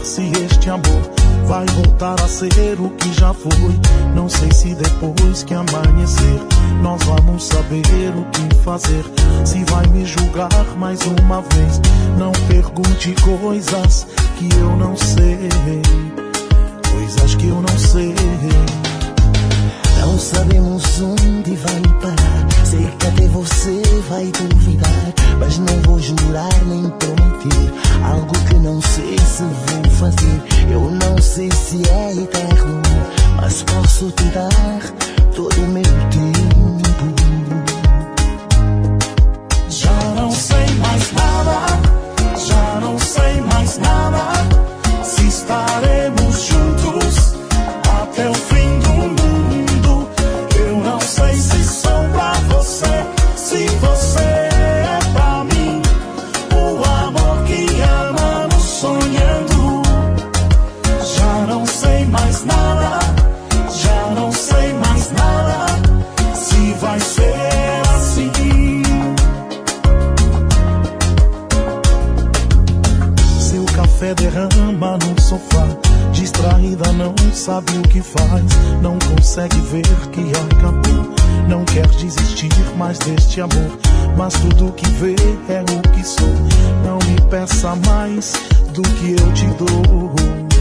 se este amor vai voltar a ser o que já foi. Não sei se depois que amanhecer nós vamos saber o que fazer. Se vai me julgar mais uma vez, não pergunte coisas que eu não sei, coisas que eu não sei. Não sabemos onde vai parar, sei que até você vai duvidar, mas não vou jurar nem prometer algo que não sei se vou fazer. Eu não sei se é eterno, mas posso te dar todo o meu tempo. Já não sei mais nada, já não sei mais nada, se estaremos juntos até o fim do mundo. Eu não sei se sou pra você, se você é pra mim, o amor que amamos sonhando. Já não sei mais nada, já não sei mais nada, se vai ser assim. Seu café derrama no sofá, distraída não sabe o que faz, não consegue ver que acabou. Não quer desistir mais deste amor, mas tudo que vê é o que sou. Não me peça mais do que eu te dou.